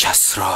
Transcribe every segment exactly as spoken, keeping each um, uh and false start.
کسرا.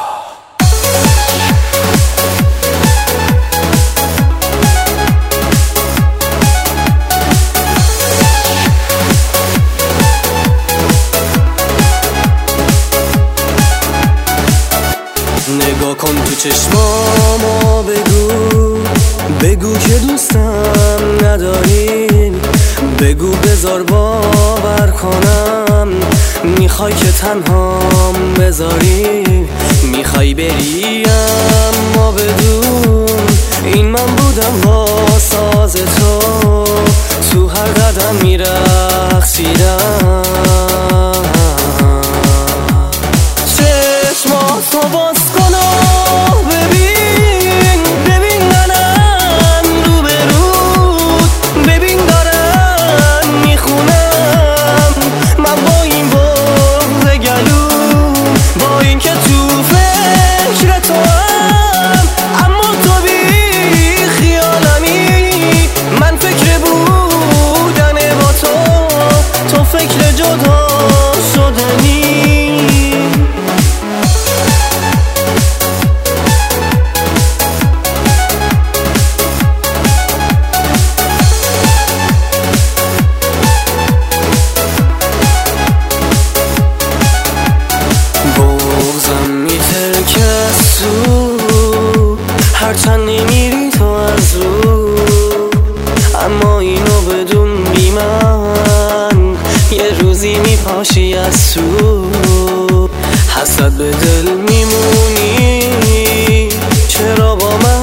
نگاه کن تو چشمامو، بگو بگو که دوستم نداری، بگو بذار باور کنم میخوای که تنهام بذاری، میخوای بری اما بدون این من بودم با ساز تو، تو هر قدم میرقصیدم. چشماتو باز کن و ببین، ببین منم رو به رود، ببین دارم میخونم من با این بغض گلوم، با این که تو فکر تو هم اما تو بی خیالمی، من فکر بودن با تو، تو فکر جدا شدنی. هرچند نمیری تو از رو، اما اینو بدون بی من یه روزی میپاشی از تو، حسرت به دل میمونی چرا با من